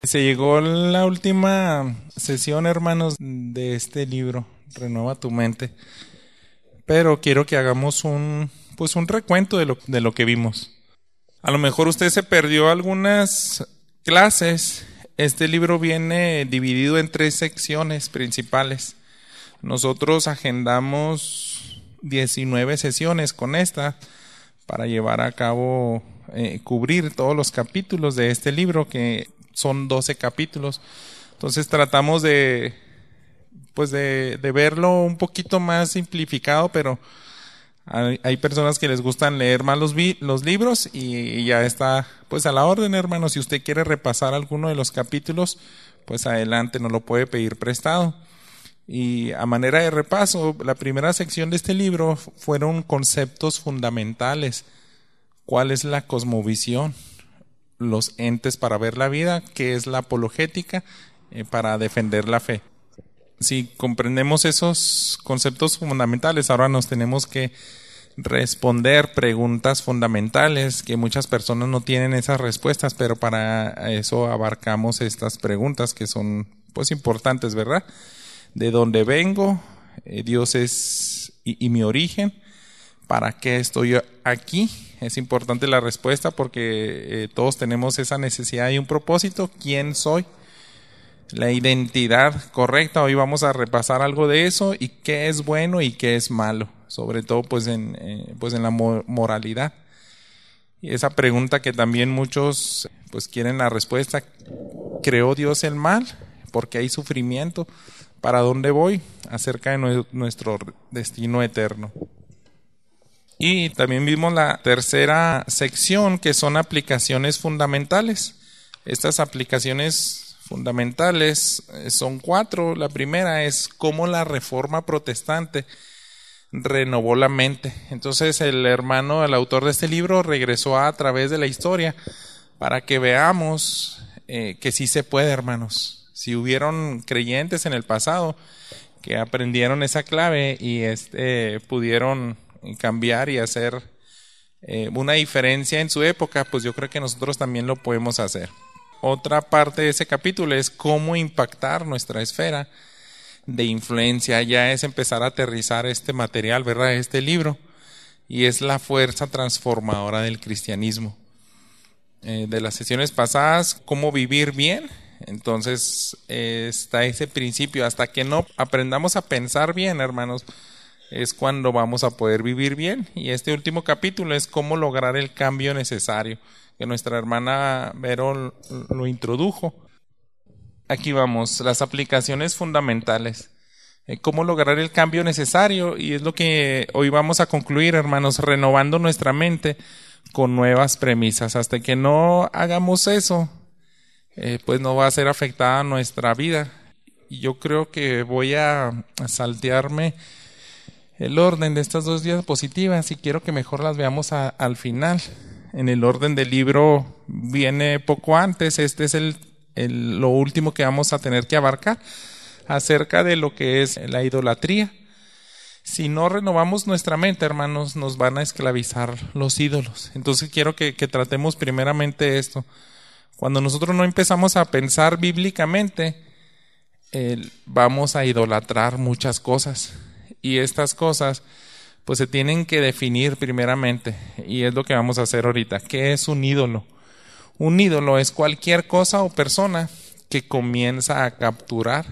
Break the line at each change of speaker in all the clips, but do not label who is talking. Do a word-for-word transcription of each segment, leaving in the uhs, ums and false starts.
Se llegó la última sesión, hermanos, de este libro, Renueva tu mente. Pero quiero que hagamos un, pues un recuento de lo, de lo que vimos. A lo mejor usted se perdió algunas clases. Este libro viene dividido en tres secciones principales. Nosotros agendamos diecinueve sesiones con esta para llevar a cabo, eh, cubrir todos los capítulos de este libro, que son doce capítulos. Entonces tratamos de, pues de, de verlo un poquito más simplificado, pero hay, hay personas que les gustan leer más los, vi, los libros y, y ya está pues a la orden, hermanos. Si usted quiere repasar alguno de los capítulos, pues adelante, nos lo puede pedir prestado. Y a manera de repaso, la primera sección de este libro fueron conceptos fundamentales. ¿Cuál es la cosmovisión? Los entes para ver la vida, qué es la apologética, eh, para defender la fe. Si comprendemos esos conceptos fundamentales, ahora nos tenemos que responder preguntas fundamentales que muchas personas no tienen esas respuestas, pero para eso abarcamos estas preguntas que son pues importantes, ¿verdad? ¿De dónde vengo? Eh, Dios es y, y mi origen. ¿Para qué estoy aquí? Es importante la respuesta porque eh, todos tenemos esa necesidad y un propósito. ¿Quién soy? La identidad correcta. Hoy vamos a repasar algo de eso y qué es bueno y qué es malo. Sobre todo pues en, eh, pues en la mo- moralidad. Y esa pregunta que también muchos pues quieren la respuesta. ¿Creó Dios el mal? ¿Por qué hay sufrimiento? ¿Para dónde voy? Acerca de nue- nuestro destino eterno. Y también vimos la tercera sección, que son aplicaciones fundamentales. Estas aplicaciones fundamentales son cuatro. La primera es cómo la Reforma Protestante renovó la mente. Entonces el hermano, el autor de este libro, regresó a, a través de la historia para que veamos eh, que sí se puede, hermanos. Si hubieron creyentes en el pasado que aprendieron esa clave y este, pudieron cambiar y hacer eh, una diferencia en su época, pues yo creo que nosotros también lo podemos hacer. Otra parte de ese capítulo es cómo impactar nuestra esfera de influencia. Ya es empezar a aterrizar este material, ¿verdad? Este libro, y es la fuerza transformadora del cristianismo. Eh, de las sesiones pasadas, cómo vivir bien. Entonces eh, está ese principio. Hasta que no aprendamos a pensar bien, hermanos, es cuando vamos a poder vivir bien. Y este último capítulo es cómo lograr el cambio necesario, que nuestra hermana Vero lo introdujo. Aquí vamos, las aplicaciones fundamentales. Eh, cómo lograr el cambio necesario, y es lo que hoy vamos a concluir, hermanos, renovando nuestra mente con nuevas premisas. Hasta que no hagamos eso, eh, pues no va a ser afectada nuestra vida. Y yo creo que voy a, a saltearme el orden de estas dos diapositivas y quiero que mejor las veamos a, al final. En el orden del libro viene poco antes. Este es el, el, lo último que vamos a tener que abarcar acerca de lo que es la idolatría. Si no renovamos nuestra mente, hermanos, nos van a esclavizar los ídolos. Entonces quiero que, que tratemos primeramente esto. Cuando nosotros no empezamos a pensar bíblicamente, eh, vamos a idolatrar muchas cosas. Y estas cosas pues se tienen que definir primeramente, y es lo que vamos a hacer ahorita. ¿Qué es un ídolo? Un ídolo es cualquier cosa o persona que comienza a capturar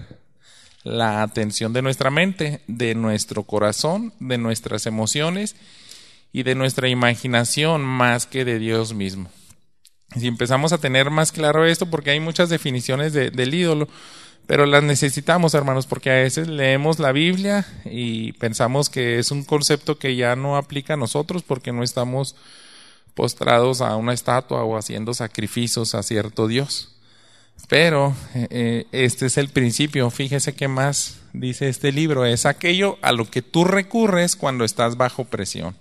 la atención de nuestra mente, de nuestro corazón, de nuestras emociones y de nuestra imaginación más que de Dios mismo. Si empezamos a tener más claro esto, porque hay muchas definiciones de, del ídolo, pero las necesitamos, hermanos, porque a veces leemos la Biblia y pensamos que es un concepto que ya no aplica a nosotros porque no estamos postrados a una estatua o haciendo sacrificios a cierto Dios. Pero eh, este es el principio. Fíjese qué más dice este libro. Es aquello a lo que tú recurres cuando estás bajo presión.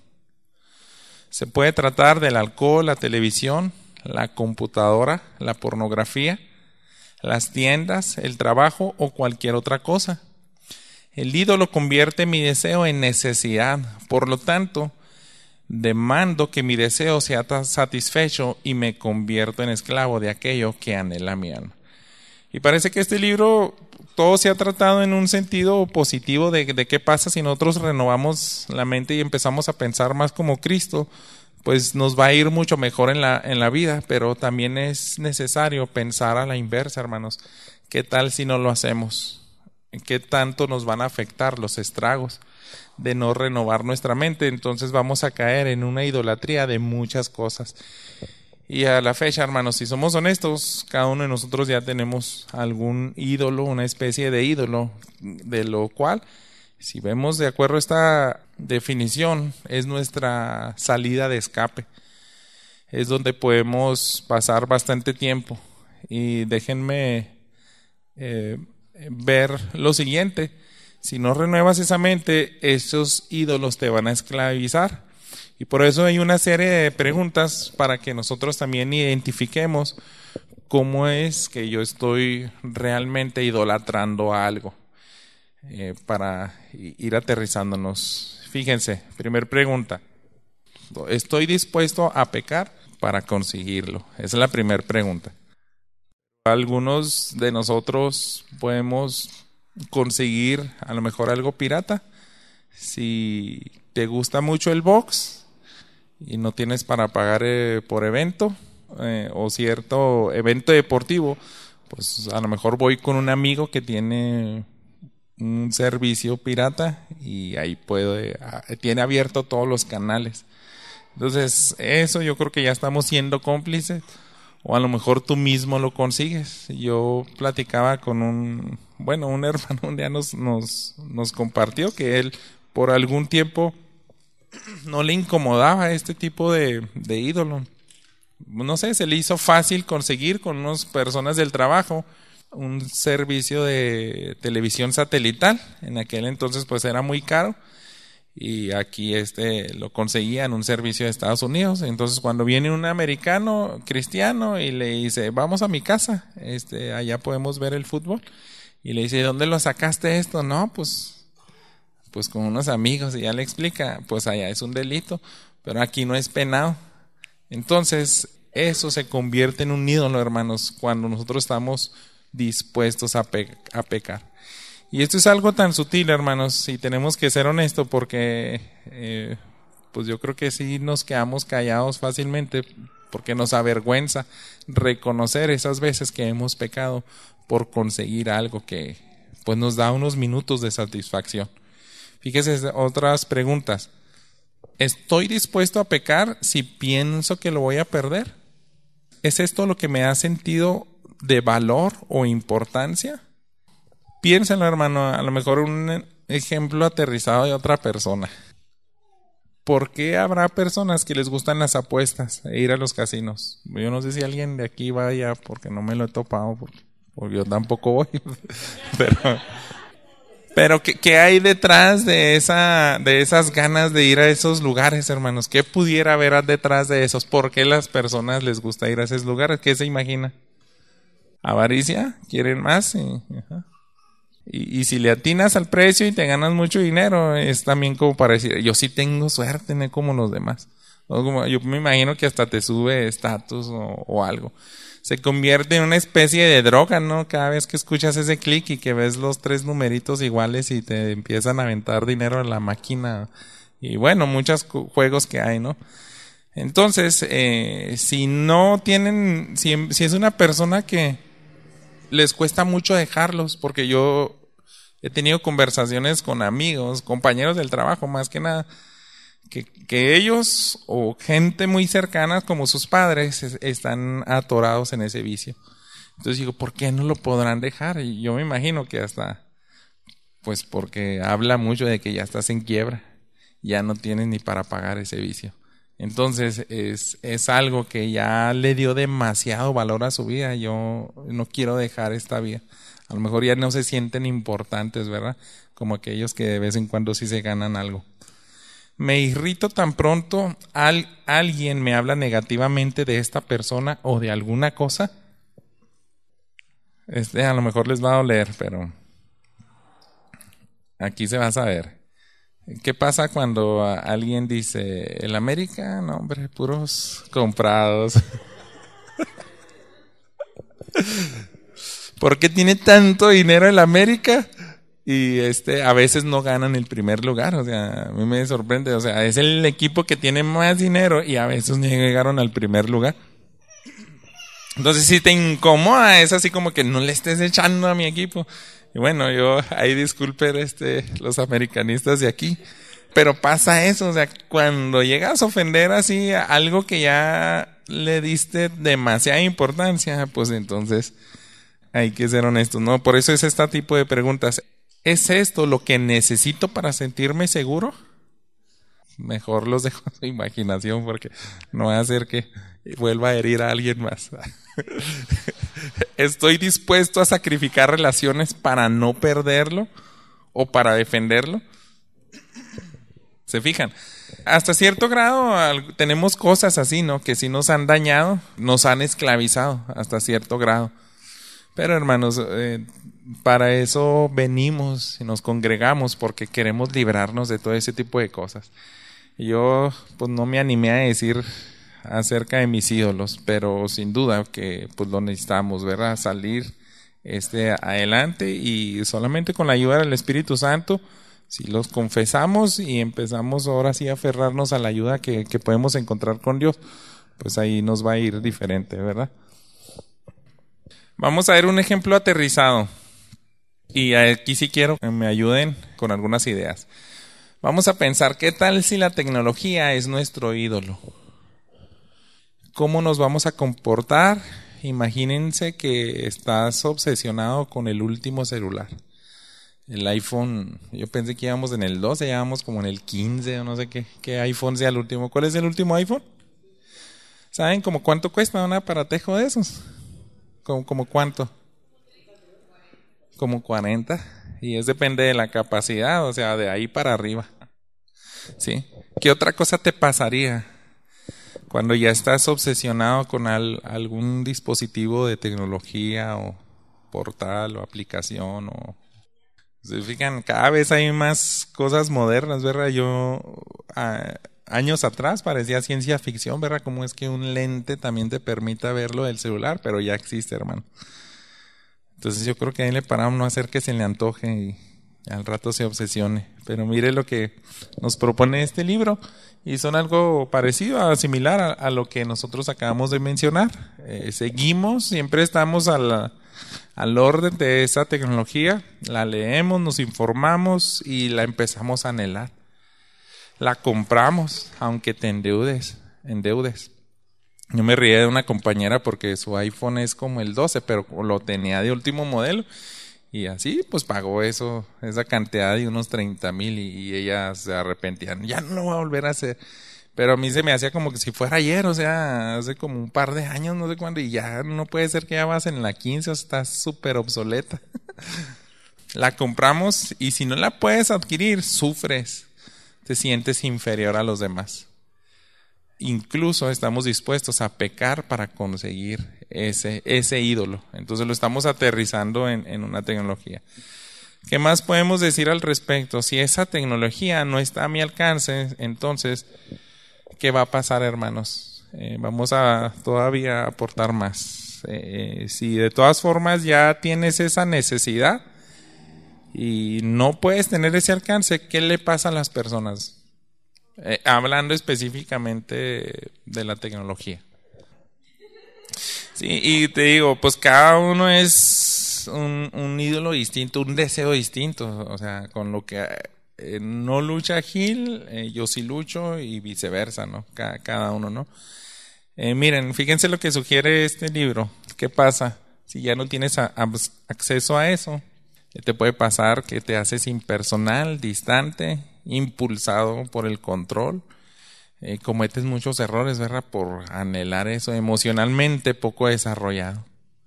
Se puede tratar del alcohol, la televisión, la computadora, la pornografía, las tiendas, el trabajo o cualquier otra cosa. El ídolo convierte mi deseo en necesidad. Por lo tanto, demando que mi deseo sea satisfecho y me convierto en esclavo de aquello que anhela mi alma. Y parece que este libro todo se ha tratado en un sentido positivo de, de qué pasa si nosotros renovamos la mente y empezamos a pensar más como Cristo, pues nos va a ir mucho mejor en la, en la vida, pero también es necesario pensar a la inversa, hermanos. ¿Qué tal si no lo hacemos? ¿Qué tanto nos van a afectar los estragos de no renovar nuestra mente? Entonces vamos a caer en una idolatría de muchas cosas. Y a la fecha, hermanos, si somos honestos, cada uno de nosotros ya tenemos algún ídolo, una especie de ídolo, de lo cual, si vemos de acuerdo a esta definición, es nuestra salida de escape. Es donde podemos pasar bastante tiempo. Y déjenme eh, ver lo siguiente. Si no renuevas esa mente, esos ídolos te van a esclavizar. Y por eso hay una serie de preguntas para que nosotros también identifiquemos cómo es que yo estoy realmente idolatrando a algo, eh, para ir aterrizándonos. Fíjense, primer pregunta, ¿estoy dispuesto a pecar para conseguirlo? Esa es la primera pregunta. Algunos de nosotros podemos conseguir a lo mejor algo pirata. Si te gusta mucho el box y no tienes para pagar eh, por evento eh, o cierto evento deportivo, pues a lo mejor voy con un amigo que tiene un servicio pirata y ahí puede, tiene abierto todos los canales. Entonces eso yo creo que ya estamos siendo cómplices, o a lo mejor tú mismo lo consigues. Yo platicaba con un, bueno, un hermano un día nos, nos, nos compartió que él por algún tiempo no le incomodaba este tipo de, de ídolo. No sé, se le hizo fácil conseguir con unas personas del trabajo un servicio de televisión satelital. En aquel entonces pues era muy caro y aquí este lo conseguía en un servicio de Estados Unidos. Entonces cuando viene un americano cristiano y le dice, vamos a mi casa, este allá podemos ver el fútbol, y le dice, ¿dónde lo sacaste esto? No, pues pues con unos amigos, y ya le explica, pues allá es un delito, pero aquí no es penado. Entonces, eso se convierte en un ídolo, hermanos, cuando nosotros estamos dispuestos a, pe- a pecar. Y esto es algo tan sutil, hermanos, y tenemos que ser honestos porque, eh, pues yo creo que sí nos quedamos callados fácilmente porque nos avergüenza reconocer esas veces que hemos pecado por conseguir algo que, pues nos da unos minutos de satisfacción. Fíjese otras preguntas. ¿Estoy dispuesto a pecar si pienso que lo voy a perder? ¿Es esto lo que me da sentido de valor o importancia? Piénsenlo, hermano, a lo mejor un ejemplo aterrizado de otra persona. ¿Por qué habrá personas que les gustan las apuestas e ir a los casinos? Yo no sé si alguien de aquí vaya porque no me lo he topado, porque, porque yo tampoco voy, pero... Pero ¿qué, qué hay detrás de esa, de esas ganas de ir a esos lugares, hermanos? ¿Qué pudiera haber detrás de esos? ¿Por qué las personas les gusta ir a esos lugares? ¿Qué se imagina? ¿Avaricia? ¿Quieren más? Y, ajá. y, y si le atinas al precio y te ganas mucho dinero, es también como para decir, yo sí tengo suerte, no como los demás. O como, yo me imagino que hasta te sube estatus o, o algo. Se convierte en una especie de droga, ¿no? Cada vez que escuchas ese clic y que ves los tres numeritos iguales y te empiezan a aventar dinero en la máquina. Y bueno, muchos juegos que hay, ¿no? Entonces, eh, si no tienen, si, si es una persona que les cuesta mucho dejarlos, porque yo he tenido conversaciones con amigos, compañeros del trabajo, más que nada, Que, que ellos o gente muy cercana como sus padres es, están atorados en ese vicio. Entonces digo, ¿por qué no lo podrán dejar? Y yo me imagino que hasta, pues porque habla mucho de que ya estás en quiebra, ya no tienes ni para pagar ese vicio. Entonces es, es algo que ya le dio demasiado valor a su vida. Yo no quiero dejar esta vida. A lo mejor ya no se sienten importantes, ¿verdad? Como aquellos que de vez en cuando sí se ganan algo. Me irrito tan pronto al, alguien me habla negativamente de esta persona o de alguna cosa. Este a lo mejor les va a doler, pero aquí se va a saber. ¿Qué pasa cuando alguien dice, el América, no hombre, puros comprados? ¿Por qué tiene tanto dinero el América? Y este, a veces no ganan el primer lugar, o sea, a mí me sorprende, o sea, es el equipo que tiene más dinero y a veces no llegaron al primer lugar. Entonces, si te incomoda, es así como que no le estés echando a mi equipo. Y bueno, yo, ahí disculpen este, los americanistas de aquí, pero pasa eso, o sea, cuando llegas a ofender así a algo que ya le diste demasiada importancia, pues entonces hay que ser honestos, ¿no? Por eso es este tipo de preguntas. ¿Es esto lo que necesito para sentirme seguro? Mejor los dejo a su imaginación porque no va a hacer que vuelva a herir a alguien más. ¿Estoy dispuesto a sacrificar relaciones para no perderlo o para defenderlo? ¿Se fijan? Hasta cierto grado tenemos cosas así, ¿no? Que sí nos han dañado, nos han esclavizado hasta cierto grado. Pero hermanos, eh, para eso venimos y nos congregamos porque queremos librarnos de todo ese tipo de cosas. Y yo pues no me animé a decir acerca de mis ídolos, pero sin duda que pues lo necesitamos, ¿verdad? Salir este adelante y solamente con la ayuda del Espíritu Santo, si los confesamos y empezamos ahora sí a aferrarnos a la ayuda que, que podemos encontrar con Dios, pues ahí nos va a ir diferente, ¿verdad? Vamos a ver un ejemplo aterrizado y aquí sí quiero que me ayuden con algunas ideas. Vamos a pensar, ¿qué tal si la tecnología es nuestro ídolo? ¿Cómo nos vamos a comportar? Imagínense que estás obsesionado con el último celular. El iPhone, yo pensé que íbamos en el doce, ya íbamos como en el quince o no sé qué, qué iPhone sea el último. ¿Cuál es el último iPhone? ¿Saben como cuánto cuesta un aparatejo de esos? ¿Como, como cuánto? Como cuarenta. Y es depende de la capacidad, o sea, de ahí para arriba. ¿Sí? ¿Qué otra cosa te pasaría cuando ya estás obsesionado con al, algún dispositivo de tecnología o portal o aplicación? O se fijan, cada vez hay más cosas modernas, ¿verdad? Yo a, años atrás parecía ciencia ficción, ¿verdad? Como es que un lente también te permita verlo del celular, pero ya existe, hermano. Entonces yo creo que ahí le paramos no hacer que se le antoje y al rato se obsesione. Pero mire lo que nos propone este libro y son algo parecido, a, similar a, a lo que nosotros acabamos de mencionar. Eh, seguimos, siempre estamos a la, al orden de esa tecnología, la leemos, nos informamos y la empezamos a anhelar. La compramos, aunque te endeudes, endeudes. Yo me reí de una compañera porque su iPhone es como el doce, pero lo tenía de último modelo. Y así, pues pagó eso, esa cantidad de unos treinta mil y, y ella se arrepentía. Ya no lo voy a volver a hacer. Pero a mí se me hacía como que si fuera ayer, o sea, hace como un par de años, no sé cuándo. Y ya no puede ser que ya vas en la quince, o sea, está súper obsoleta. La compramos y si no la puedes adquirir, sufres. Te sientes inferior a los demás. Incluso estamos dispuestos a pecar para conseguir ese, ese ídolo. Entonces lo estamos aterrizando en, en una tecnología. ¿Qué más podemos decir al respecto? Si esa tecnología no está a mi alcance, entonces, ¿qué va a pasar, hermanos? Eh, vamos a todavía aportar más. Eh, si de todas formas ya tienes esa necesidad y no puedes tener ese alcance, ¿qué le pasa a las personas? Eh, hablando específicamente de la tecnología. Sí, y te digo, pues cada uno es un, un ídolo distinto, un deseo distinto. O sea, con lo que eh, no lucha Gil, eh, yo sí lucho y viceversa, ¿no? Cada, cada uno, ¿no? Eh, miren, fíjense lo que sugiere este libro. ¿Qué pasa si ya no tienes a, a, acceso a eso? Te puede pasar que te haces impersonal, distante, impulsado por el control, eh, cometes muchos errores, ¿verdad? Por anhelar eso, emocionalmente poco desarrollado,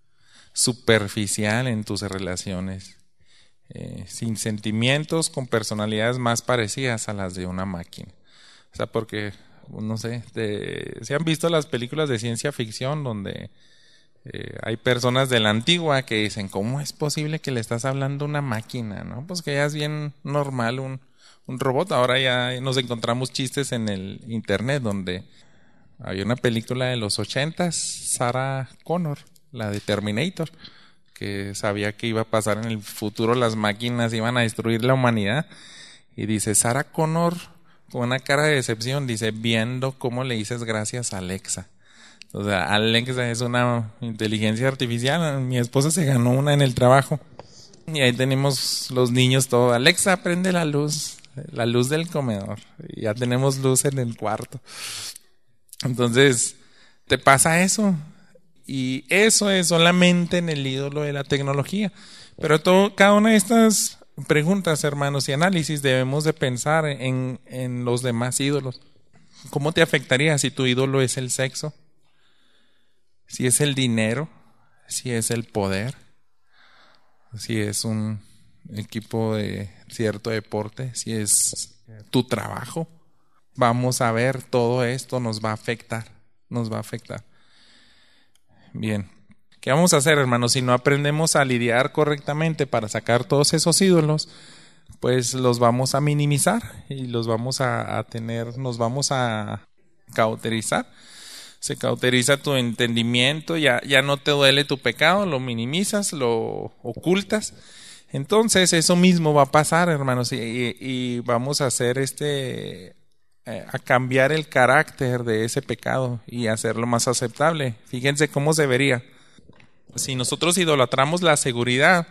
superficial en tus relaciones, eh, sin sentimientos, con personalidades más parecidas a las de una máquina. O sea, porque, no sé, te, ¿se han visto las películas de ciencia ficción donde Eh, hay personas de la antigua que dicen, ¿cómo es posible que le estás hablando a una máquina? ¿No? Pues que ya es bien normal un, un robot. Ahora ya nos encontramos chistes en el internet donde había una película de los ochentas, Sarah Connor, la de Terminator, porque sabía que iba a pasar en el futuro, las máquinas iban a destruir la humanidad. Y dice, Sarah Connor, con una cara de decepción, dice, viendo cómo le dices gracias a Alexa. O sea, Alexa es una inteligencia artificial. Mi esposa se ganó una en el trabajo. Y ahí tenemos los niños todo. Alexa, prende la luz, la luz del comedor. Y ya tenemos luz en el cuarto. Entonces, te pasa eso. Y eso es solamente en el ídolo de la tecnología. Pero todo, cada una de estas preguntas, hermanos, y análisis debemos de pensar en, en los demás ídolos. ¿Cómo te afectaría si tu ídolo es el sexo? Si es el dinero, si es el poder, si es un equipo de cierto deporte, si es tu trabajo. Vamos a ver, todo esto nos va a afectar, nos va a afectar. Bien, ¿qué vamos a hacer, hermanos? Si no aprendemos a lidiar correctamente para sacar todos esos ídolos, pues los vamos a minimizar y los vamos a, a tener, nos vamos a cauterizar. Se cauteriza tu entendimiento, ya, ya no te duele tu pecado, lo minimizas, lo ocultas. Entonces eso mismo va a pasar, hermanos, y, y, y vamos a hacer este, eh, a cambiar el carácter de ese pecado y hacerlo más aceptable. Fíjense cómo se vería. Si nosotros idolatramos la seguridad,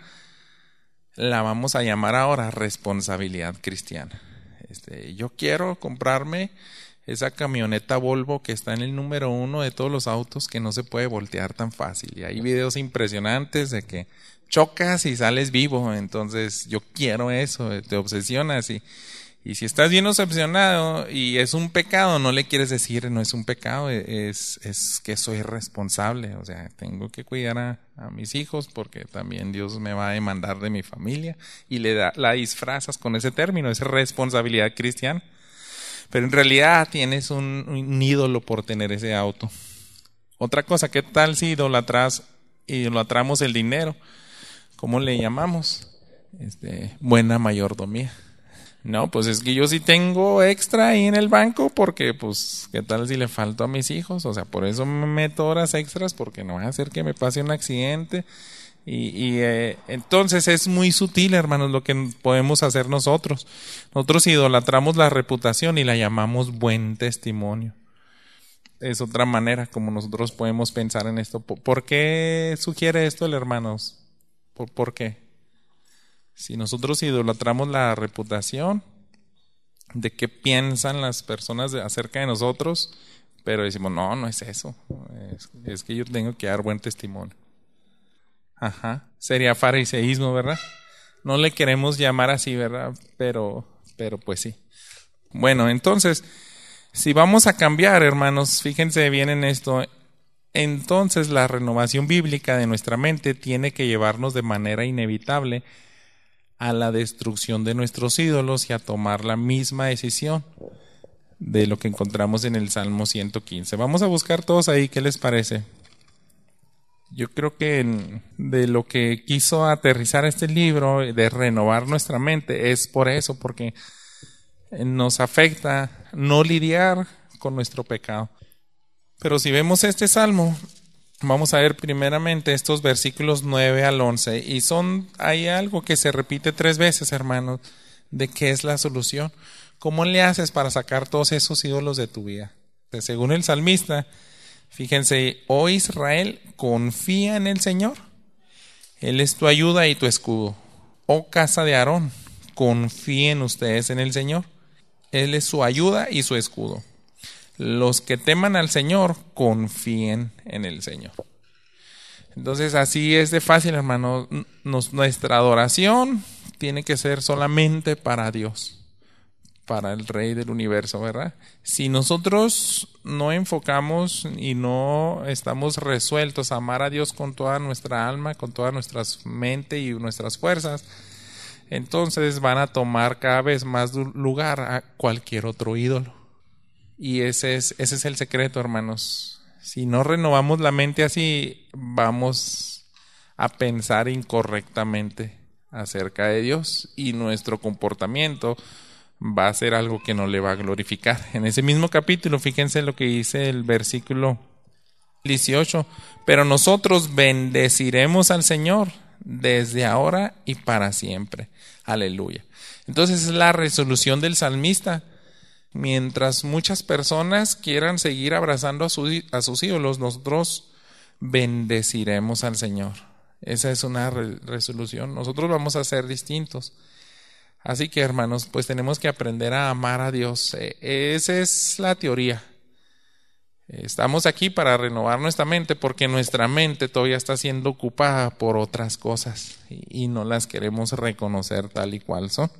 la vamos a llamar ahora responsabilidad cristiana. Este, yo quiero comprarme esa camioneta Volvo que está en el número uno de todos los autos, que no se puede voltear tan fácil. Y hay videos impresionantes de que chocas y sales vivo. Entonces yo quiero eso, te obsesionas. Y, y si estás bien obsesionado y es un pecado, no le quieres decir no es un pecado, es, es que soy responsable. O sea, tengo que cuidar a, a mis hijos porque también Dios me va a demandar de mi familia. Y le da, la disfrazas con ese término, es responsabilidad cristiana. Pero en realidad tienes un, un ídolo por tener ese auto. Otra cosa, ¿qué tal si idolatras, idolatramos el dinero? ¿Cómo le llamamos? Este, buena mayordomía. No, pues es que yo sí tengo extra ahí en el banco porque, pues, ¿qué tal si le falto a mis hijos? O sea, por eso me meto horas extras porque no va a hacer que me pase un accidente. Y, y eh, entonces es muy sutil, hermanos, lo que podemos hacer nosotros. Nosotros idolatramos la reputación y la llamamos buen testimonio. Es otra manera como nosotros podemos pensar en esto. ¿Por qué sugiere esto el hermanos? ¿Por, ¿Por qué? Si nosotros idolatramos la reputación, ¿de qué piensan las personas de, acerca de nosotros? Pero decimos, no, no es eso. Es, es que yo tengo que dar buen testimonio. Ajá, sería fariseísmo, ¿verdad? No le queremos llamar así, ¿verdad? Pero, pero pues sí. Bueno, entonces, si vamos a cambiar, hermanos, fíjense bien en esto, entonces la renovación bíblica de nuestra mente tiene que llevarnos de manera inevitable a la destrucción de nuestros ídolos y a tomar la misma decisión de lo que encontramos en el Salmo ciento quince. Vamos a buscar todos ahí, ¿qué les parece? Yo creo que de lo que quiso aterrizar este libro, de renovar nuestra mente, es por eso, porque nos afecta no lidiar con nuestro pecado. Pero si vemos este salmo, vamos a ver primeramente estos versículos nueve al once, y son, hay algo que se repite tres veces, hermanos, de qué es la solución. ¿Cómo le haces para sacar todos esos ídolos de tu vida? Pues, según el salmista, fíjense, oh Israel, confía en el Señor. Él es tu ayuda y tu escudo. Oh casa de Aarón, confíen ustedes en el Señor. Él es su ayuda y su escudo. Los que teman al Señor, confíen en el Señor. Entonces así es de fácil, hermano. Nos, nuestra adoración tiene que ser solamente para Dios, para el Rey del universo, ¿verdad? Si nosotros no enfocamos y no estamos resueltos a amar a Dios con toda nuestra alma, con toda nuestra mente y nuestras fuerzas, entonces van a tomar cada vez más lugar a cualquier otro ídolo. Y ese es, ese es el secreto, hermanos. Si no renovamos la mente así, vamos a pensar incorrectamente acerca de Dios y nuestro comportamiento va a ser algo que no le va a glorificar. En ese mismo capítulo, fíjense lo que dice el versículo dieciocho. Pero nosotros bendeciremos al Señor desde ahora y para siempre. Aleluya. Entonces es la resolución del salmista. Mientras muchas personas quieran seguir abrazando a, su, a sus ídolos, nosotros bendeciremos al Señor. Esa es una re- resolución. Nosotros vamos a ser distintos. Así que, hermanos, pues tenemos que aprender a amar a Dios. Eh, esa es la teoría. Estamos aquí para renovar nuestra mente porque nuestra mente todavía está siendo ocupada por otras cosas y, y no las queremos reconocer tal y cual son.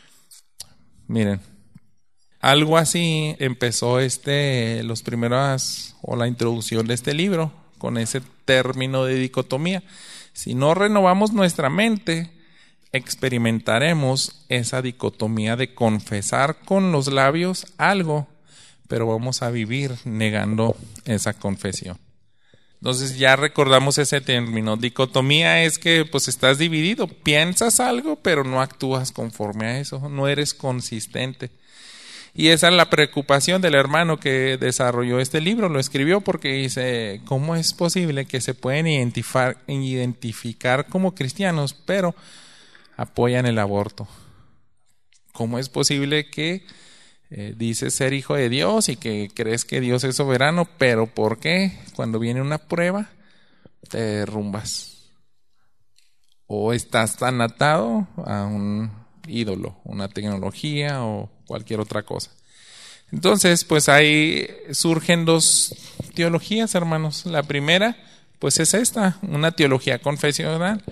Miren, algo así empezó este, los primeros, o la introducción de este libro, con ese término de dicotomía. Si no renovamos nuestra mente, experimentaremos esa dicotomía de confesar con los labios algo, pero vamos a vivir negando esa confesión. Entonces ya recordamos ese término. Dicotomía es que pues estás dividido, piensas algo, pero no actúas conforme a eso, no eres consistente. Y esa es la preocupación del hermano que desarrolló este libro, lo escribió porque dice, ¿cómo es posible que se pueden identificar, identificar como cristianos, pero apoyan el aborto? ¿Cómo es posible que eh, dices ser hijo de Dios y que crees que Dios es soberano, pero ¿por qué cuando viene una prueba te derrumbas? O estás tan atado a un ídolo, una tecnología o cualquier otra cosa. Entonces, pues ahí surgen dos teologías, hermanos. La primera, pues es esta, una teología confesional,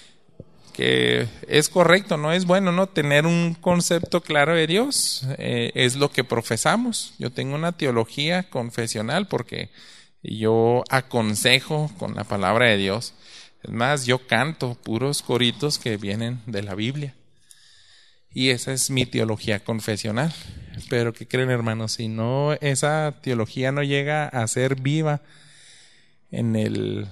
que es correcto, no es bueno, ¿no? Tener un concepto claro de Dios, eh, es lo que profesamos. Yo tengo una teología confesional porque yo aconsejo con la palabra de Dios. Es más, yo canto puros coritos que vienen de la Biblia. Y esa es mi teología confesional. Pero ¿qué creen, hermanos? Si no, esa teología no llega a ser viva en el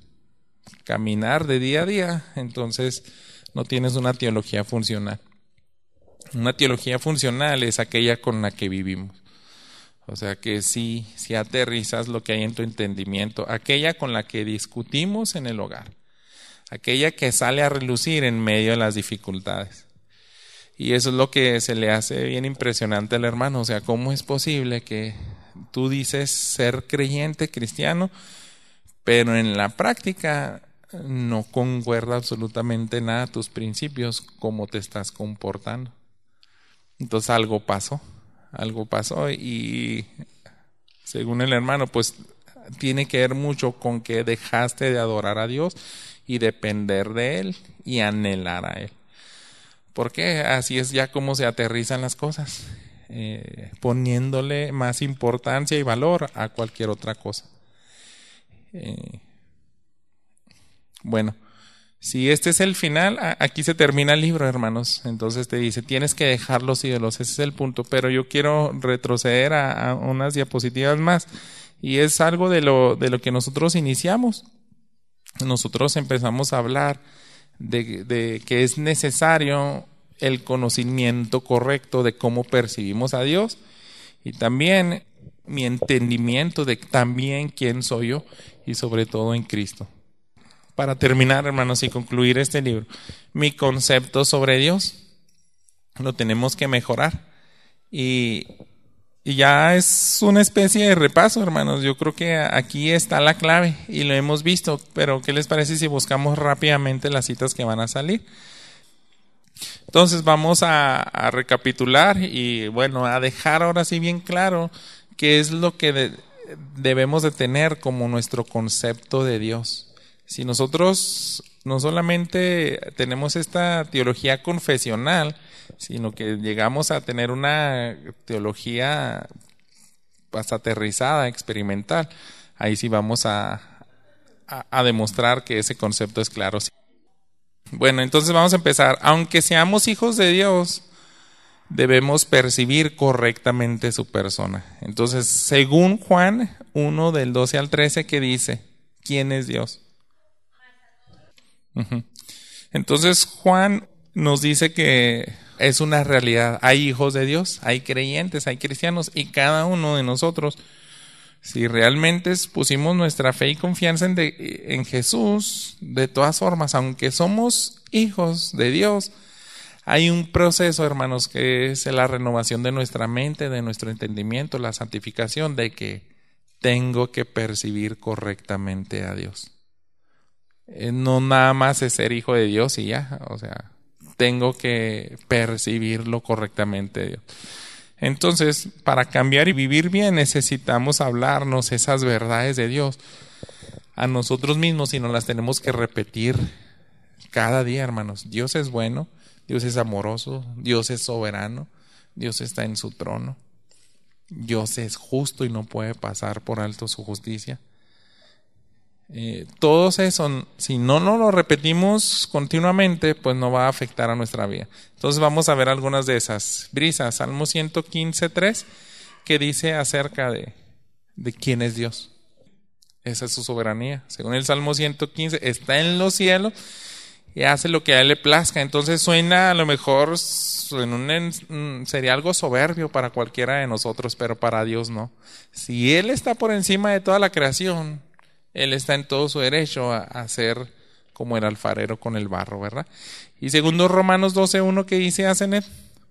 caminar de día a día, entonces no tienes una teología funcional. Una teología funcional es aquella con la que vivimos. O sea que sí, sí aterrizas lo que hay en tu entendimiento. Aquella con la que discutimos en el hogar. Aquella que sale a relucir en medio de las dificultades. Y eso es lo que se le hace bien impresionante al hermano. O sea, ¿cómo es posible que tú dices ser creyente cristiano, pero en la práctica no concuerda absolutamente nada a tus principios, cómo te estás comportando? Entonces algo pasó, algo pasó y según el hermano, pues tiene que ver mucho con que dejaste de adorar a Dios y depender de Él y anhelar a Él. Porque así es ya como se aterrizan las cosas, eh, poniéndole más importancia y valor a cualquier otra cosa. Eh, bueno, si este es el final, aquí se termina el libro, hermanos. Entonces te dice, tienes que dejar los ídolos, ese es el punto. Pero yo quiero retroceder a, a unas diapositivas más. Y es algo de lo, de lo que nosotros iniciamos. Nosotros empezamos a hablar de, de que es necesario el conocimiento correcto de cómo percibimos a Dios y también mi entendimiento de también quién soy yo y sobre todo en Cristo. Para terminar, hermanos, y concluir este libro, mi concepto sobre Dios lo tenemos que mejorar y, y ya es una especie de repaso, hermanos. Yo creo que aquí está la clave y lo hemos visto, pero ¿qué les parece si buscamos rápidamente las citas que van a salir? Entonces vamos a, a recapitular y bueno, a dejar ahora sí bien claro qué es lo que de, debemos de tener como nuestro concepto de Dios. Si nosotros no solamente tenemos esta teología confesional, sino que llegamos a tener una teología pues, aterrizada, experimental, ahí sí vamos a, a, a demostrar que ese concepto es claro. Bueno, entonces vamos a empezar. Aunque seamos hijos de Dios, debemos percibir correctamente su persona. Entonces, según Juan uno del doce al trece, ¿qué dice? ¿Quién es Dios? Uh-huh. Entonces, Juan nos dice que es una realidad. Hay hijos de Dios, hay creyentes, hay cristianos y cada uno de nosotros Si realmente pusimos nuestra fe y confianza en, de, en Jesús, de todas formas, aunque somos hijos de Dios, hay un proceso, hermanos, que es la renovación de nuestra mente, de nuestro entendimiento, la santificación, de que tengo que percibir correctamente a Dios. Eh, no nada más es ser hijo de Dios y ya, o sea, tengo que percibirlo correctamente Dios. Entonces, para cambiar y vivir bien, necesitamos hablarnos esas verdades de Dios a nosotros mismos y nos las tenemos que repetir cada día, hermanos. Dios es bueno, Dios es amoroso, Dios es soberano, Dios está en su trono, Dios es justo y no puede pasar por alto su justicia. Eh, todos eso, si no nos lo repetimos continuamente, pues no va a afectar a nuestra vida. Entonces vamos a ver algunas de esas brisas. Salmo ciento quince, tres, que dice acerca de, de quién es Dios. Esa es su soberanía. Según el Salmo ciento quince, está en los cielos y hace lo que a él le plazca. Entonces suena a lo mejor en un, sería algo soberbio para cualquiera de nosotros, pero para Dios no. Si él está por encima de toda la creación, él está en todo su derecho a, a ser como el alfarero con el barro, ¿verdad? Y segundo Romanos doce, uno, que dice Asenet.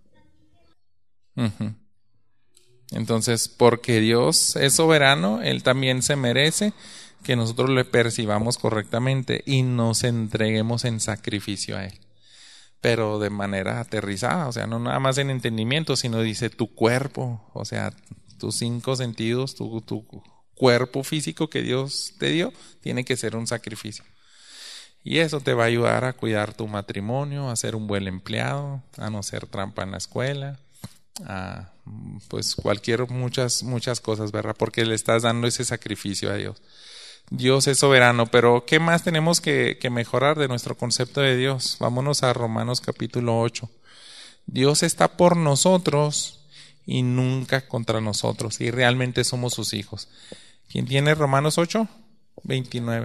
Uh-huh. Entonces, porque Dios es soberano, él también se merece que nosotros le percibamos correctamente y nos entreguemos en sacrificio a él. Pero de manera aterrizada, o sea, no nada más en entendimiento, sino dice tu cuerpo, o sea, tus cinco sentidos, tu, tu cuerpo físico que Dios te dio, tiene que ser un sacrificio. Y eso te va a ayudar a cuidar tu matrimonio, a ser un buen empleado, a no hacer trampa en la escuela, a pues cualquier, muchas, muchas cosas, ¿verdad? Porque le estás dando ese sacrificio a Dios. Dios es soberano, pero ¿qué más tenemos que, que mejorar de nuestro concepto de Dios? Vámonos a Romanos capítulo ocho. Dios está por nosotros y nunca contra nosotros, y realmente somos sus hijos. ¿Quién tiene Romanos ocho? veintinueve.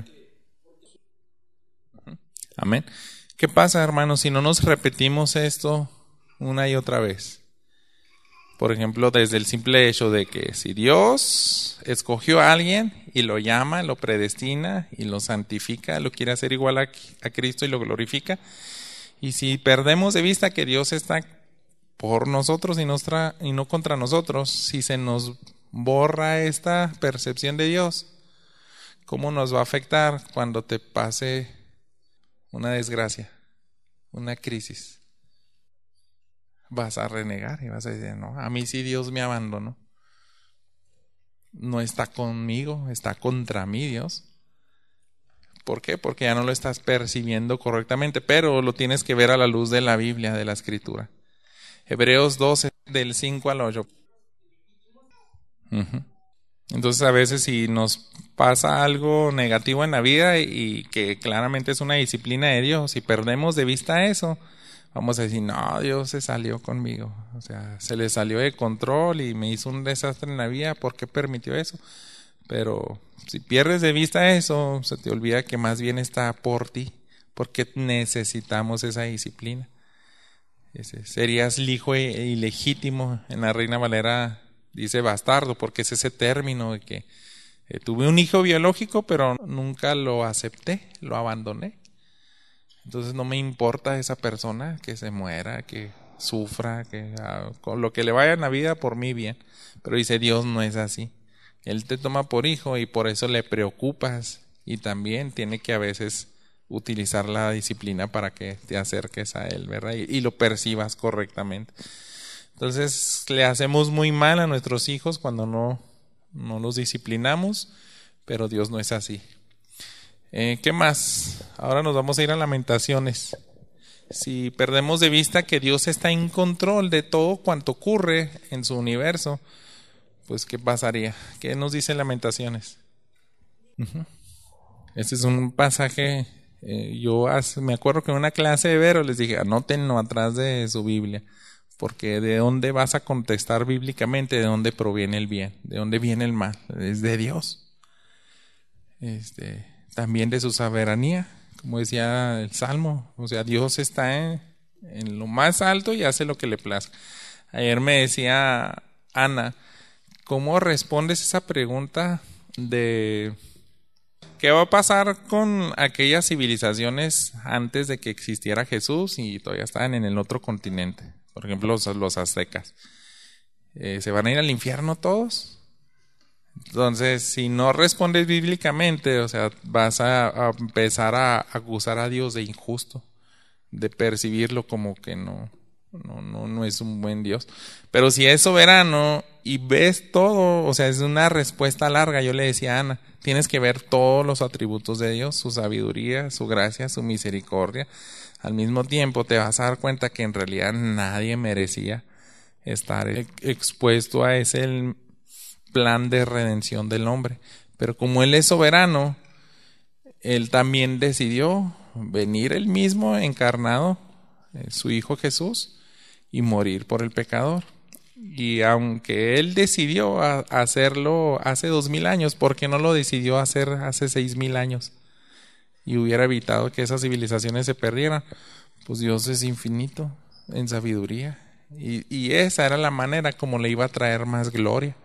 Amén. ¿Qué pasa, hermanos, si no nos repetimos esto una y otra vez? Por ejemplo, desde el simple hecho de que si Dios escogió a alguien y lo llama, lo predestina y lo santifica, lo quiere hacer igual a, a Cristo y lo glorifica, y si perdemos de vista que Dios está por nosotros y, nuestra, y no contra nosotros, si se nos borra esta percepción de Dios, ¿cómo nos va a afectar cuando te pase una desgracia, una crisis? Vas a renegar y vas a decir, no, a mí sí Dios me abandonó. No está conmigo, está contra mí Dios. ¿Por qué? Porque ya no lo estás percibiendo correctamente, pero lo tienes que ver a la luz de la Biblia, de la Escritura. Hebreos doce, del cinco al ocho. Uh-huh. Entonces a veces si nos pasa algo negativo en la vida y que claramente es una disciplina de Dios, y perdemos de vista eso, vamos a decir, no, Dios se salió conmigo, o sea, se le salió de control y me hizo un desastre en la vida, ¿por qué permitió eso? Pero si pierdes de vista eso, se te olvida que más bien está por ti, porque necesitamos esa disciplina. Ese, serías hijo ilegítimo, en la Reina Valera dice bastardo, porque es ese término de que eh, tuve un hijo biológico, pero nunca lo acepté, lo abandoné. Entonces no me importa esa persona que se muera, que sufra, que ah, con lo que le vaya en la vida por mi bien. Pero dice Dios no es así. Él te toma por hijo y por eso le preocupas, y también tiene que a veces utilizar la disciplina para que te acerques a él, ¿verdad? Y, y lo percibas correctamente. Entonces le hacemos muy mal a nuestros hijos cuando no, no los disciplinamos, pero Dios no es así. Eh, ¿Qué más? Ahora nos vamos a ir a Lamentaciones. Si perdemos de vista que Dios está en control de todo cuanto ocurre en su universo, pues ¿qué pasaría? ¿Qué nos dice Lamentaciones? Uh-huh. Este es un pasaje, eh, yo hace, me acuerdo que en una clase de Vero les dije, anótenlo atrás de su Biblia, porque de dónde vas a contestar bíblicamente, de dónde proviene el bien, de dónde viene el mal, es de Dios. Este, también de su soberanía, como decía el Salmo, o sea, Dios está en, en lo más alto y hace lo que le plazca. Ayer me decía Ana ¿cómo respondes esa pregunta de qué va a pasar con aquellas civilizaciones antes de que existiera Jesús y todavía estaban en el otro continente? Por ejemplo, los, los aztecas. Eh, ¿Se van a ir al infierno todos? Entonces, si no respondes bíblicamente, o sea, vas a, a empezar a acusar a Dios de injusto, de percibirlo como que no, no, no, no es un buen Dios. Pero si es soberano y ves todo, o sea, es una respuesta larga. Yo le decía a Ana, tienes que ver todos los atributos de Dios, su sabiduría, su gracia, su misericordia. Al mismo tiempo te vas a dar cuenta que en realidad nadie merecía estar expuesto a ese plan de redención del hombre. Pero como Él es soberano, Él también decidió venir Él mismo encarnado, eh, su Hijo Jesús, y morir por el pecador. Y aunque Él decidió a, hacerlo hace dos mil años, ¿por qué no lo decidió hacer hace seis mil años? Y hubiera evitado que esas civilizaciones se perdieran. Pues Dios es infinito en sabiduría. Y, y esa era la manera como le iba a traer más gloria.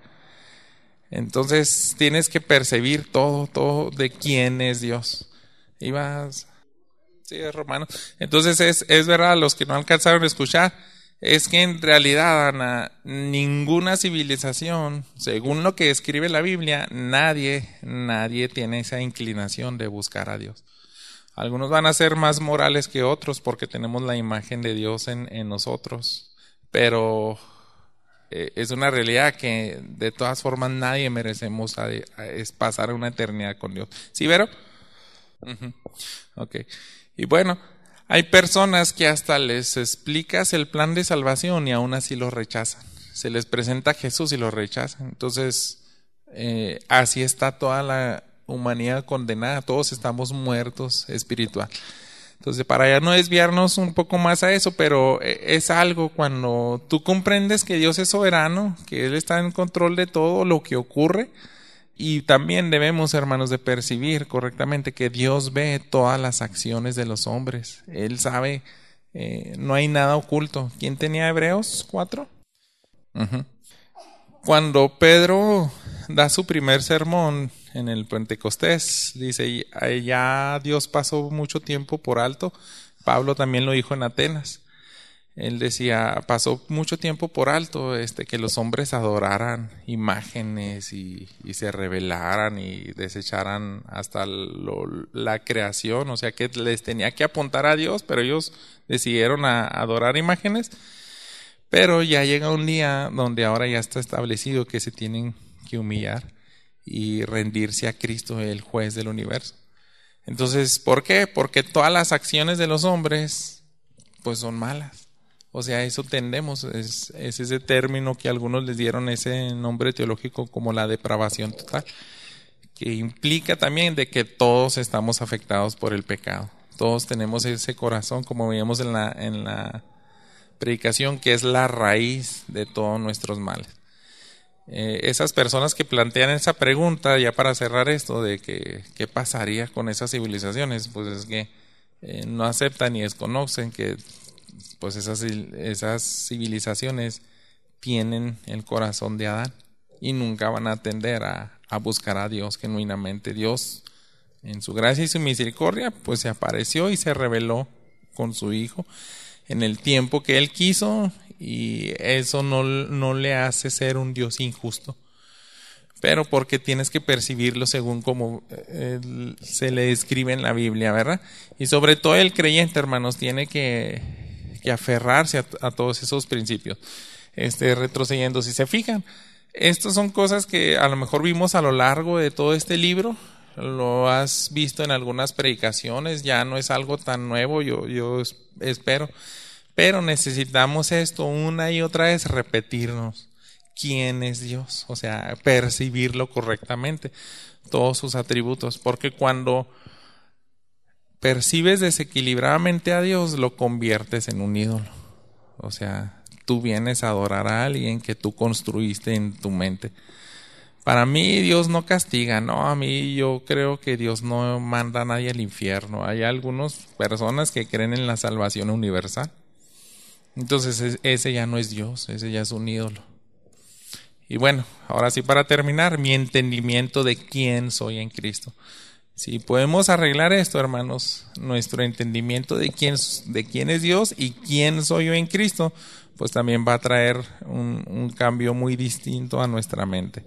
Entonces tienes que percibir todo, todo de quién es Dios. Ibas, sí, es romano. Entonces es, es verdad, los que no alcanzaron a escuchar, es que en realidad, Ana, ninguna civilización, según lo que escribe la Biblia, nadie, nadie tiene esa inclinación de buscar a Dios. Algunos van a ser más morales que otros porque tenemos la imagen de Dios en, en nosotros, pero eh, es una realidad que de todas formas nadie merecemos a, a, es pasar una eternidad con Dios. ¿Sí, Vero? Uh-huh. Ok. Y bueno, hay personas que hasta les explicas el plan de salvación y aún así lo rechazan. Se les presenta a Jesús y lo rechazan. Entonces, eh, así está toda la humanidad condenada. Todos estamos muertos espiritual. Entonces, para ya no desviarnos un poco más a eso, pero es algo cuando tú comprendes que Dios es soberano, que Él está en control de todo lo que ocurre. Y también debemos, hermanos, de percibir correctamente que Dios ve todas las acciones de los hombres. Él sabe, eh, no hay nada oculto. ¿Quién tenía Hebreos cuatro? Uh-huh. Cuando Pedro da su primer sermón en el Pentecostés, dice, ya Dios pasó mucho tiempo por alto. Pablo también lo dijo en Atenas. Él decía, pasó mucho tiempo por alto este, que los hombres adoraran imágenes y, y se rebelaran y desecharan hasta lo, la creación, o sea que les tenía que apuntar a Dios, pero ellos decidieron a, a adorar imágenes. Pero ya llega un día donde ahora ya está establecido que se tienen que humillar y rendirse a Cristo, el juez del universo. Entonces, ¿por qué? Porque todas las acciones de los hombres pues son malas. O sea, eso tendemos, es, es ese término que algunos les dieron ese nombre teológico como la depravación total, que implica también de que todos estamos afectados por el pecado. Todos tenemos ese corazón, como veíamos en la, en la predicación, que es la raíz de todos nuestros males. Eh, esas personas que plantean esa pregunta, ya para cerrar esto, de que qué pasaría con esas civilizaciones, pues es que eh, no aceptan ni desconocen que pues esas, esas civilizaciones tienen el corazón de Adán y nunca van a tender a, a buscar a Dios genuinamente. Dios, en su gracia y su misericordia, pues se apareció y se reveló con su Hijo en el tiempo que Él quiso, y eso no, no le hace ser un Dios injusto, pero porque tienes que percibirlo según como eh, se le describe en la Biblia, ¿verdad? Y sobre todo el creyente, hermanos, tiene que que aferrarse a, a todos esos principios, este, retrocediendo. Si se fijan, estas son cosas que a lo mejor vimos a lo largo de todo este libro, lo has visto en algunas predicaciones, ya no es algo tan nuevo, yo, yo espero, pero necesitamos esto una y otra vez, repetirnos quién es Dios, o sea, percibirlo correctamente, todos sus atributos, porque cuando percibes desequilibradamente a Dios, lo conviertes en un ídolo. O sea, tú vienes a adorar a alguien que tú construiste en tu mente. Para mí Dios no castiga, no, a mí yo creo que Dios no manda a nadie al infierno. Hay algunas personas que creen en la salvación universal. Entonces ese ya no es Dios, ese ya es un ídolo. Y bueno, ahora sí para terminar, mi entendimiento de quién soy en Cristo. Si podemos arreglar esto, hermanos, nuestro entendimiento de quién, de quién es Dios y quién soy yo en Cristo, pues también va a traer un, un cambio muy distinto a nuestra mente.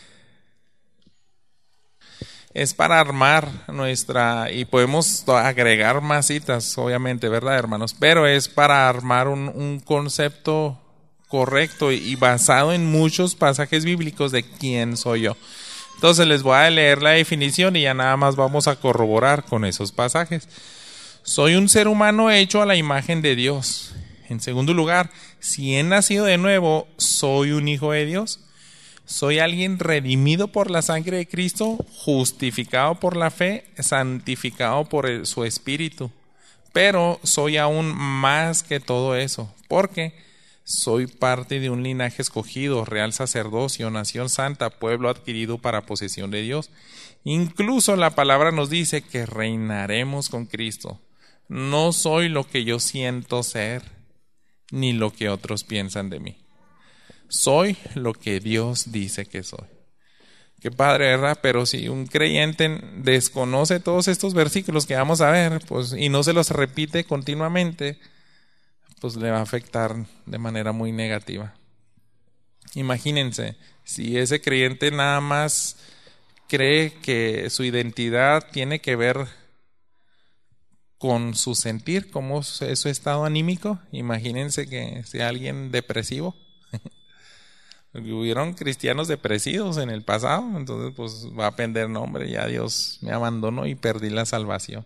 Es para armar nuestra, y podemos agregar más citas, obviamente, ¿verdad, hermanos? Pero es para armar un, un concepto correcto y basado en muchos pasajes bíblicos de quién soy yo. Entonces les voy a leer la definición y ya nada más vamos a corroborar con esos pasajes. Soy un ser humano hecho a la imagen de Dios. En segundo lugar, si he nacido de nuevo, soy un hijo de Dios. Soy alguien redimido por la sangre de Cristo, justificado por la fe, santificado por el, su Espíritu. Pero soy aún más que todo eso, porque soy parte de un linaje escogido, real sacerdocio, nación santa, pueblo adquirido para posesión de Dios. Incluso la palabra nos dice que reinaremos con Cristo. No soy lo que yo siento ser, ni lo que otros piensan de mí. Soy lo que Dios dice que soy. Qué padre, ¿verdad? Pero si un creyente desconoce todos estos versículos que vamos a ver, pues, y no se los repite continuamente, pues le va a afectar de manera muy negativa. Imagínense, si ese creyente nada más cree que su identidad tiene que ver con su sentir, cómo es su estado anímico, imagínense que sea alguien depresivo. Hubieron cristianos depresivos en el pasado, entonces pues va a aprender, no hombre, ya Dios me abandonó y perdí la salvación.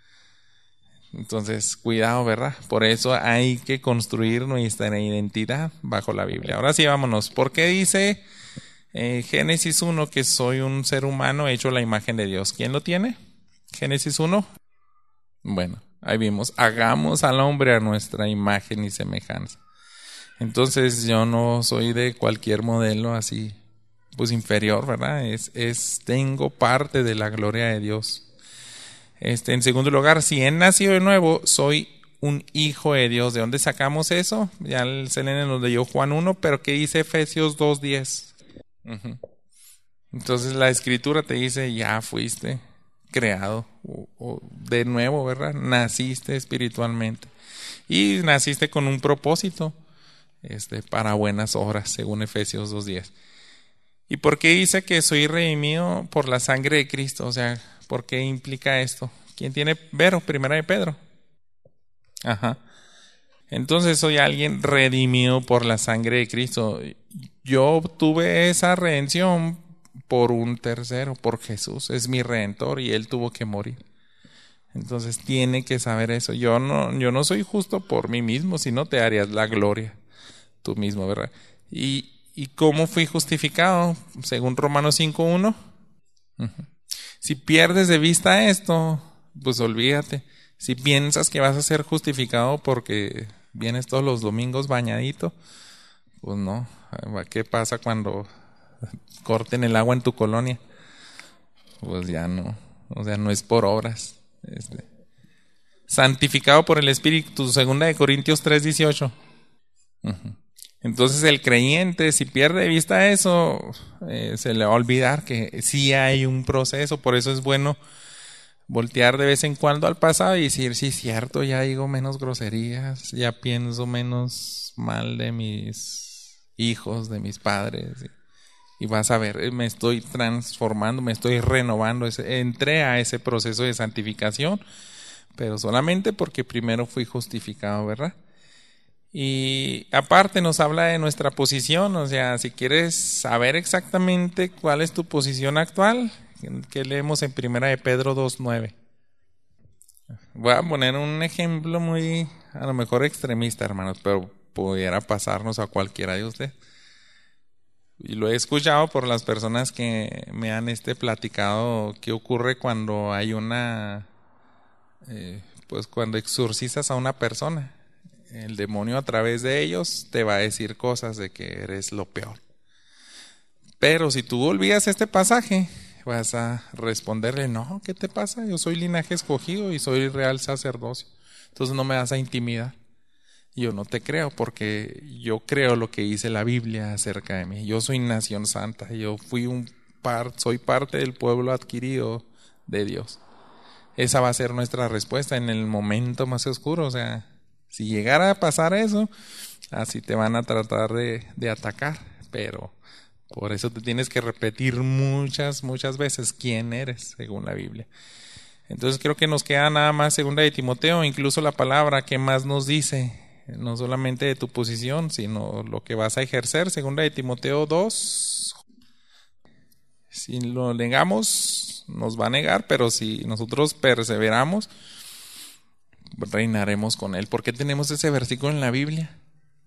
Entonces, cuidado, ¿verdad? Por eso hay que construir nuestra identidad bajo la Biblia. Ahora sí, vámonos. ¿Por qué dice eh, Génesis uno que soy un ser humano hecho a la imagen de Dios? ¿Quién lo tiene? Génesis uno. Bueno, ahí vimos. Hagamos al hombre a nuestra imagen y semejanza. Entonces, yo no soy de cualquier modelo así, pues inferior, ¿verdad? Es, es, tengo parte de la gloria de Dios. Este, en segundo lugar, si he nacido de nuevo, soy un hijo de Dios. ¿De dónde sacamos eso? Ya el Selene nos leyó Juan uno, pero ¿qué dice Efesios dos diez? Uh-huh. Entonces la Escritura te dice, ya fuiste creado o, o de nuevo, ¿verdad? Naciste espiritualmente y naciste con un propósito este, para buenas obras, según Efesios dos diez. ¿Y por qué dice que soy redimido por la sangre de Cristo? O sea, ¿por qué implica esto? ¿Quién tiene Vero? Primera de Pedro. Ajá. Entonces soy alguien redimido por la sangre de Cristo. Yo obtuve esa redención por un tercero, por Jesús. Es mi redentor y Él tuvo que morir. Entonces tiene que saber eso. Yo no, yo no soy justo por mí mismo, sino te harías la gloria tú mismo, ¿verdad? Y ¿Y cómo fui justificado? Según Romanos cinco uno. Uh-huh. Si pierdes de vista esto, pues olvídate. Si piensas que vas a ser justificado porque vienes todos los domingos bañadito, pues no. ¿Qué pasa cuando corten el agua en tu colonia? Pues ya no. O sea, no es por obras. Este. Santificado por el Espíritu, segunda de Corintios tres dieciocho. Uh-huh. Entonces el creyente, si pierde de vista eso, eh, se le va a olvidar que sí hay un proceso. Por eso es bueno voltear de vez en cuando al pasado y decir, sí, cierto, ya digo menos groserías, ya pienso menos mal de mis hijos, de mis padres. Y, y vas a ver, me estoy transformando, me estoy renovando. Entré a ese proceso de santificación, pero solamente porque primero fui justificado, ¿verdad? Y aparte nos habla de nuestra posición, o sea, si quieres saber exactamente cuál es tu posición actual, que leemos en Primera de Pedro dos nueve. Voy a poner un ejemplo muy, a lo mejor extremista, hermanos, pero pudiera pasarnos a cualquiera de ustedes. Y lo he escuchado por las personas que me han este platicado qué ocurre cuando hay una, eh, pues cuando exorcizas a una persona. El demonio a través de ellos te va a decir cosas de que eres lo peor. Pero si tú olvidas este pasaje, vas a responderle, no, ¿qué te pasa? Yo soy linaje escogido y soy real sacerdocio. Entonces no me vas a intimidar. yo no te creo, porque yo creo lo que dice la Biblia acerca de mí. Yo soy nación santa, yo fui un par, soy parte del pueblo adquirido de Dios. Esa va a ser nuestra respuesta en el momento más oscuro. O sea, si llegara a pasar eso, así te van a tratar de, de atacar, pero por eso te tienes que repetir muchas, muchas veces quién eres, según la Biblia. Entonces creo que nos queda nada más segunda de Timoteo, incluso la palabra que más nos dice, no solamente de tu posición, sino lo que vas a ejercer. Segunda de Timoteo dos. Si lo negamos, nos va a negar, pero si nosotros perseveramos, reinaremos con él. ¿Por qué tenemos ese versículo en la Biblia?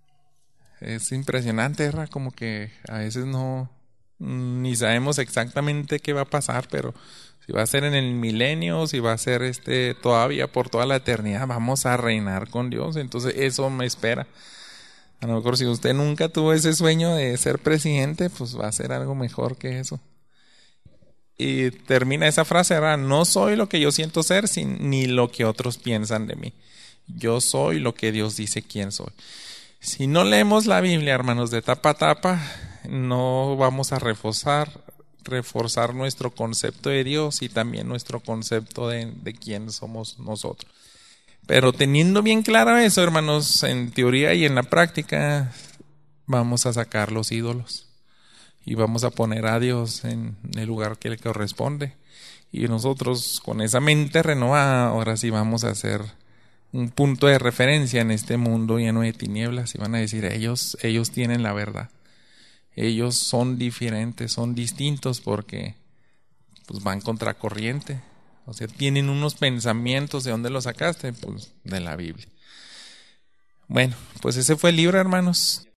Es impresionante, ¿verdad? Como que a veces no, ni sabemos exactamente qué va a pasar, pero si va a ser en el milenio, si va a ser este todavía por toda la eternidad, vamos a reinar con Dios. Entonces eso me espera. A lo mejor si usted nunca tuvo ese sueño de ser presidente, pues va a ser algo mejor que eso. Y termina esa frase, ¿verdad? No soy lo que yo siento ser, sin, ni lo que otros piensan de mí. Yo soy lo que Dios dice quién soy. Si no leemos la Biblia, hermanos, de tapa a tapa, no vamos a reforzar, reforzar nuestro concepto de Dios y también nuestro concepto de, de quién somos nosotros. Pero teniendo bien claro eso, hermanos, en teoría y en la práctica, vamos a sacar los ídolos. Y vamos a poner a Dios en el lugar que le corresponde. Y nosotros, con esa mente renovada, ahora sí vamos a hacer un punto de referencia en este mundo lleno de tinieblas. Y van a decir, ellos, ellos tienen la verdad. Ellos son diferentes, son distintos porque pues van contracorriente. O sea, tienen unos pensamientos. ¿De dónde los sacaste? Pues de la Biblia. Bueno, pues ese fue el libro, hermanos.